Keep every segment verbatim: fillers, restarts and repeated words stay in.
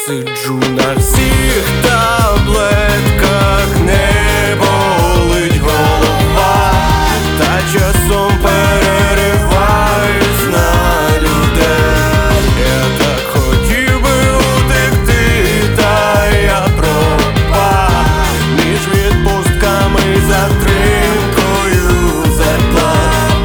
Сиджу на всіх таблетках, не болить голова, та часом перериваюсь на людей. Я так хотів би утекти, та я пропав між відпустками і затримкою зарплат.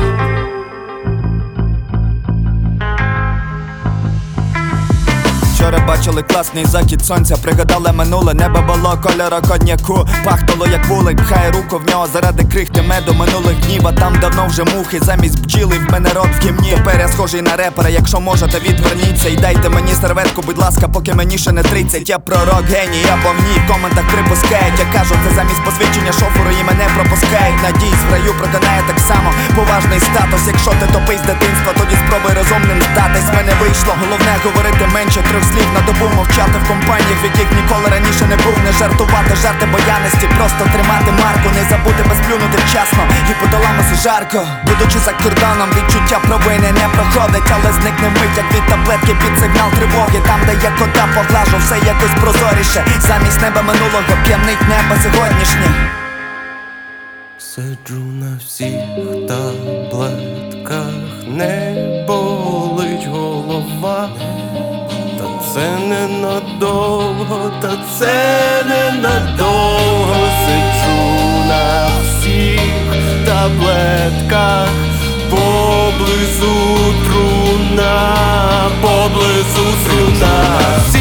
Вчора бачили класний захід сонця, пригадали минуле, небо було кольору коньяку. Пахнуло як вулик, пхає руку в нього заради крихти меду минулих днів. А там давно вже мухи, замість бджіли в мене рот в гімні. Тепер я схожий на репера, якщо можете відверніться. І дайте мені серветку, будь ласка, поки мені ще не тридцять. Я пророк, геній, або в ній в коментах припускають. Я кажу, це замість посвідчення шоферу і мене пропускають. Надіюсь, в раю проканає так само поважний статус. Якщо ти топий з дитинства, тоді спробуй розумним здатись. Мене вийшло, головне говорити менше трьох слів на добу, мовчати в компаніях, в яких ніколи раніше не був. Не жартувати, жарти бояності, просто тримати марку. Не забути безплюнути вчасно і подоламося жарко. Будучи за кордоном, відчуття провини не проходить, але зникне вмить, як від таблетки під сигнал тривоги. Там, де я кота поглажу, все якось прозоріше. Замість неба минулого п'янить небо сьогоднішнє. Сиджу на всіх таблетках, не болить голова, та це ненадовго, та це ненадовго. Сиджу на всіх таблетках, поблизу труна, поблизу труна.